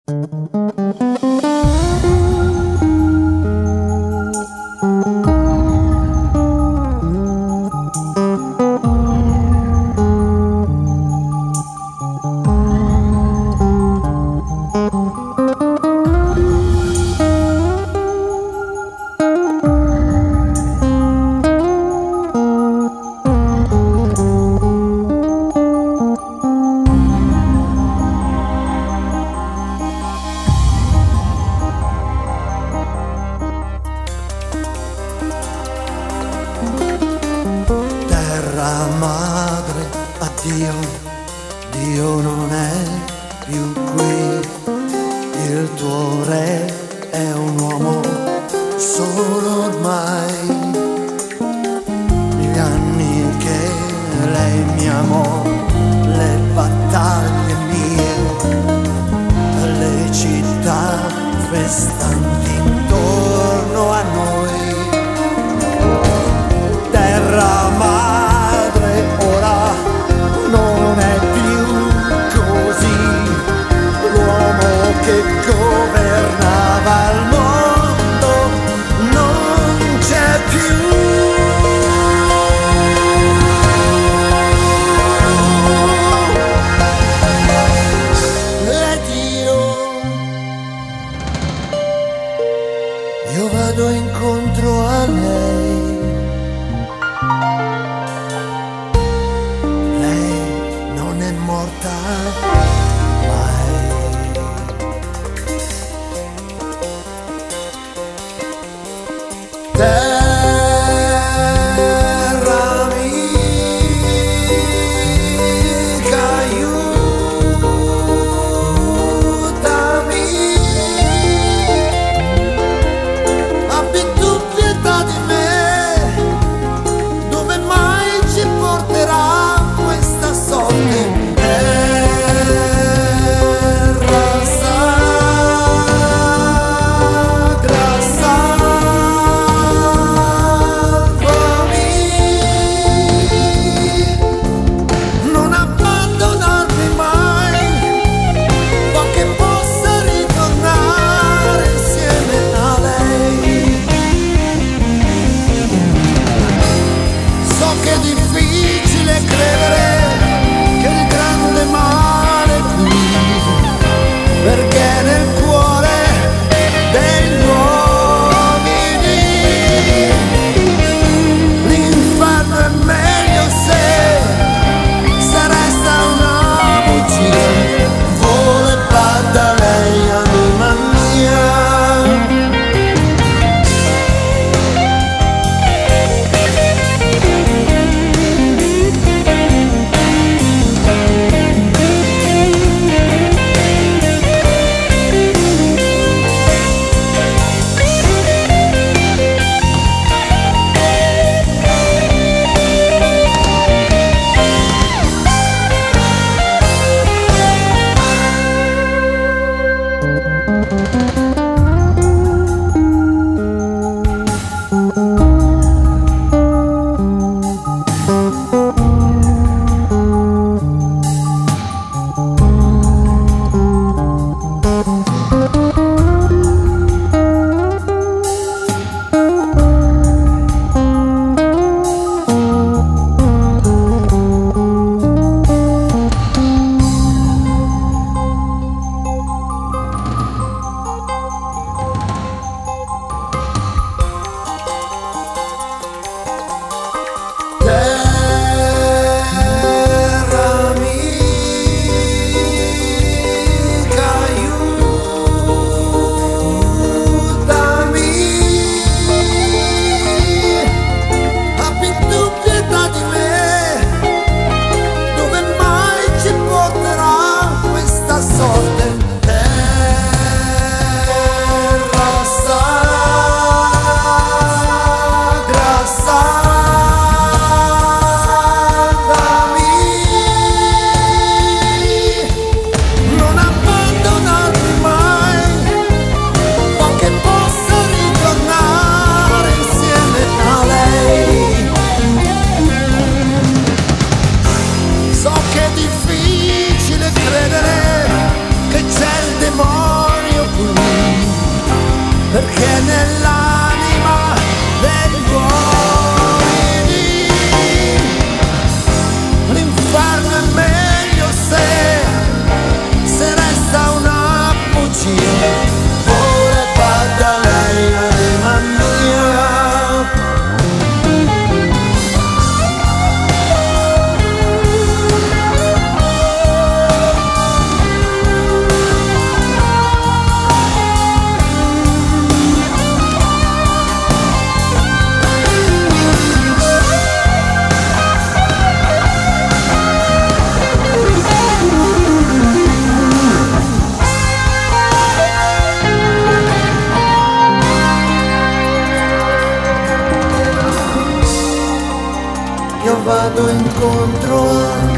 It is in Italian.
Terra madre, addio, Dio non è più qui, il tuo re è un uomo solo ormai. Gli anni che lei mi amò, le battaglie mie, le città festanti intorno a noi. Terra madre ora non è più così, l'uomo che governava il mondo non c'è più. Ed io vado incontro a lei. Morta mai. Terra amica, aiutami, abbi tu pietà di me. perché nell'anima degli uomini l'inferno è meglio se resta una bugia. Ora vada lei anima mia. Io vado incontro a